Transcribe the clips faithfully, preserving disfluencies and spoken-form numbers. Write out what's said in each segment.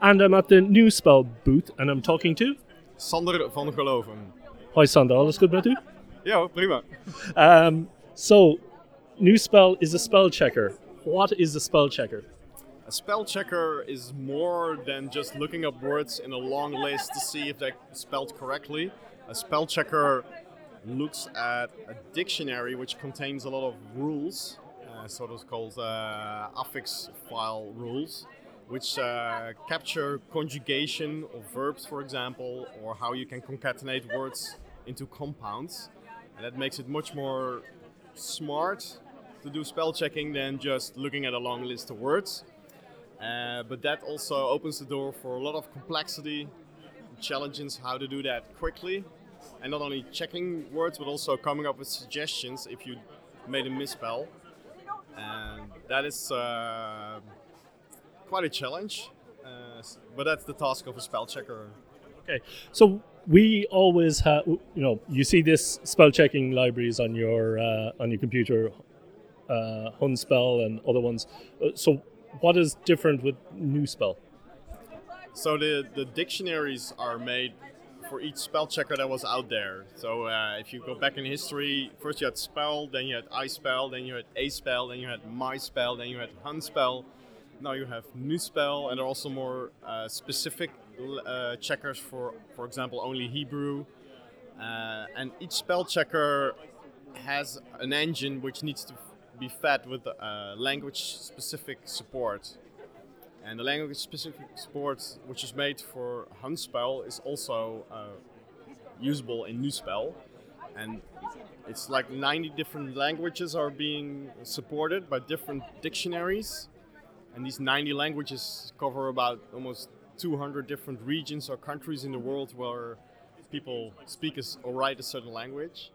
And I'm at the New Spell booth and I'm talking to... Sander van Geloven. Hi Sander, alles goed met u? Ja, prima. Um, so, New Spell is a spell checker. What is a spell checker? A spell checker is more than just looking up words in a long list to see if they're spelled correctly. A spell checker looks at a dictionary which contains a lot of rules, uh, sort of called uh, affix file rules, which uh, capture conjugation of verbs, for example, or how you can concatenate words into compounds. And that makes it much more smart to do spell checking than just looking at a long list of words. Uh, but that also opens the door for a lot of complexity, challenges how to do that quickly. And not only checking words, but also coming up with suggestions if you made a misspell. And that is uh, quite a challenge, uh, but that's the task of a spell checker. Okay, so we always have, you know, you see this spell checking libraries on your uh, on your computer, uh, Hunspell and other ones. Uh, so what is different with New Spell? So the, the dictionaries are made for each spell checker that was out there. So uh, if you go back in history, first you had Spell, then you had iSpell, then you had A-Spell, then you had MySpell, then you had Hunspell. Now you have New Spell, and there are also more uh, specific uh, checkers for, for example, only Hebrew. Uh, and each spell checker has an engine which needs to be fed with uh, language-specific support. And the language-specific support, which is made for Hunspell, is also uh, usable in New Spell. And it's like ninety different languages are being supported by different dictionaries. And these ninety languages cover about almost two hundred different regions or countries in the world where people speak or write a certain language.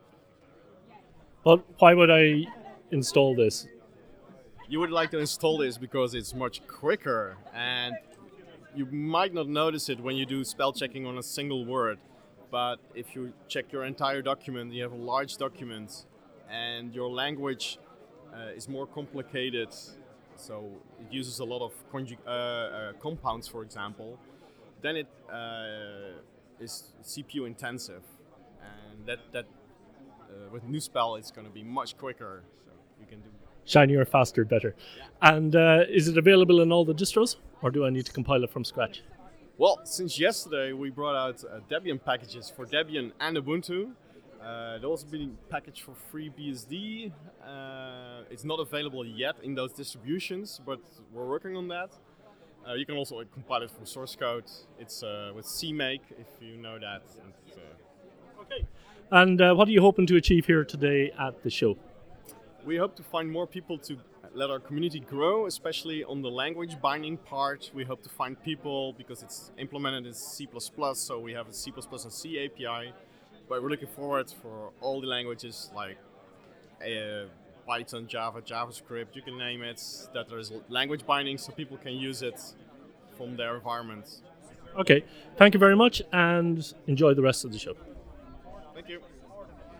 But why would I install this? You would like to install this because it's much quicker, and you might not notice it when you do spell checking on a single word. But if you check your entire document, you have a large document, and your language uh, is more complicated. So it uses a lot of conjug- uh, uh, compounds, for example. Then it uh, is C P U intensive, and that that uh, with New Spell it's going to be much quicker. So you can do shinier, faster, better. Yeah. And uh, is it available in all the distros, or do I need to compile it from scratch? Well, since yesterday we brought out uh, Debian packages for Debian and Ubuntu. Uh, they're also being packaged for FreeBSD. Uh, it's not available yet in those distributions, but we're working on that. Uh, you can also uh, compile it from source code. It's uh, with CMake, if you know that. And, uh, okay. And uh, what are you hoping to achieve here today at the show? We hope to find more people to let our community grow, especially on the language binding part. We hope to find people, because it's implemented in C plus plus, so we have a C plus plus and C A P I. But we're looking forward for all the languages like uh, Python, Java, JavaScript, you can name it, that there's language binding so people can use it from their environment. Okay, thank you very much and enjoy the rest of the show. Thank you.